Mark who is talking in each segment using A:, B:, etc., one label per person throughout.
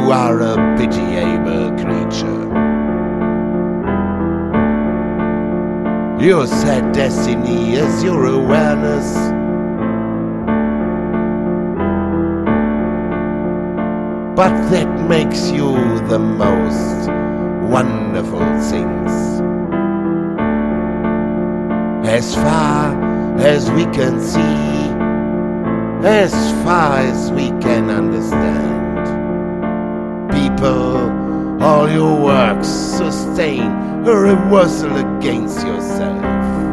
A: You are a pitiable creature. Your sad destiny is your awareness. But that makes you the most wonderful things. As far as we can see, as far as we can understand, people, all your works sustain a reversal against yourself.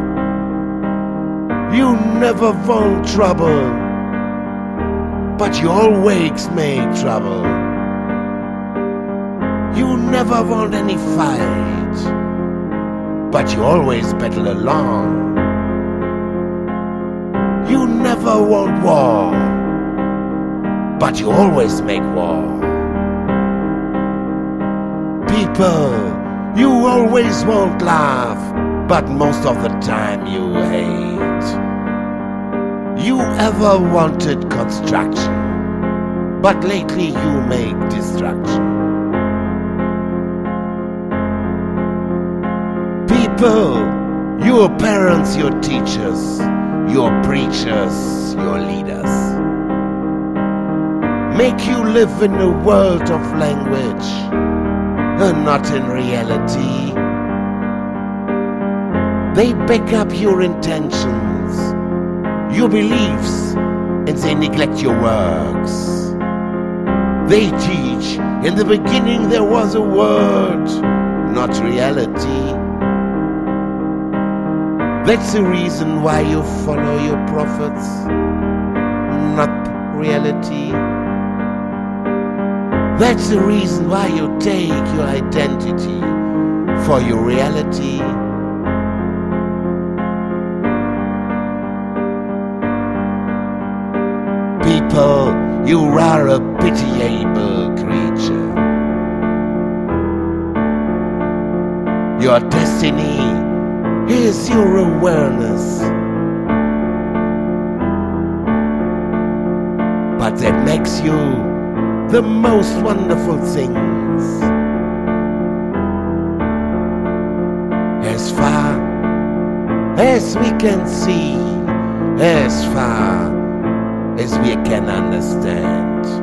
A: You never want trouble, but you always make trouble. You never want any fight, but you always battle along. You never want war, but you always make war. People, you always want love, but most of the time you hate. You ever wanted construction, but lately you make destruction. People, your parents, your teachers, your preachers, your leaders, make you live in a world of language and not in reality. They back up your intentions, your beliefs, and they neglect your works. They teach, in the beginning there was a word, not reality. That's the reason why you follow your prophets, not reality. That's the reason why you take your identity for your reality. People, you are a pitiable creature. Your destiny is your awareness. But that makes you the most wonderful things. As far as we can see, as far as we can understand.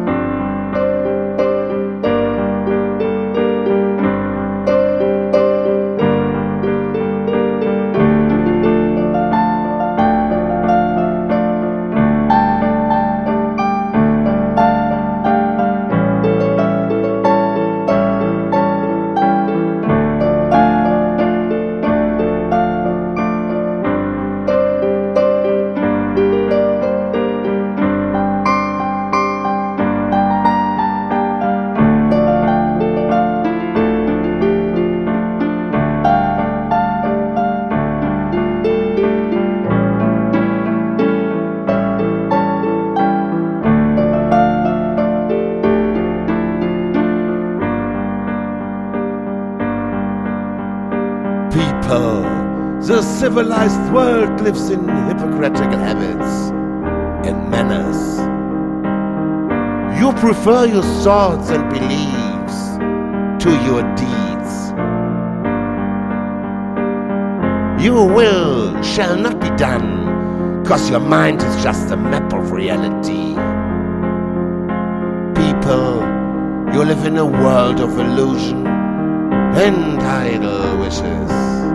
A: People, the civilized world lives in hypocritical habits and manners. You prefer your thoughts and beliefs to your deeds. Your will shall not be done, 'cause your mind is just a map of reality. People, you live in a world of illusion and idle wishes.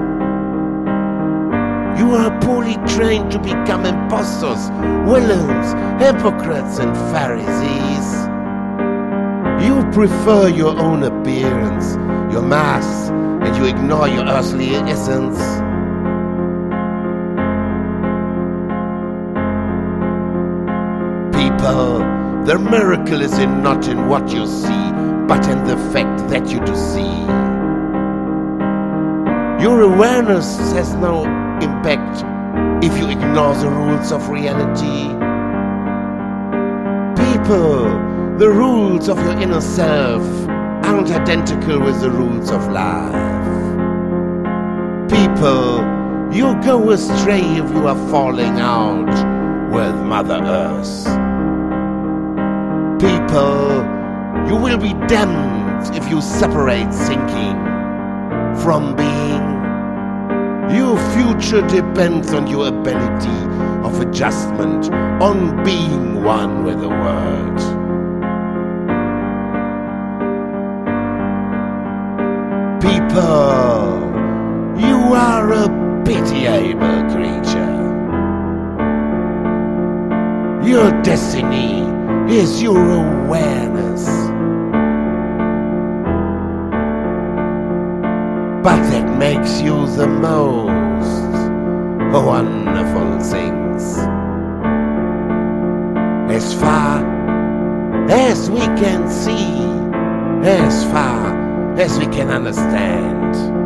A: You are poorly trained to become impostors, villains, hypocrites, and Pharisees. You prefer your own appearance, your masks, and you ignore your earthly essence. People, the miracle is not in what you see, but in the fact that you do see. Your awareness has no impact if you ignore the rules of reality. People, the rules of your inner self aren't identical with the rules of life. People, you go astray if you are falling out with Mother Earth. People, You will be damned if you separate thinking from being. Your future depends on your ability of adjustment, on being one with the world. People, you are a pitiable creature. Your destiny is your awareness. But that makes you the most wonderful things. As far as we can see, as far as we can understand.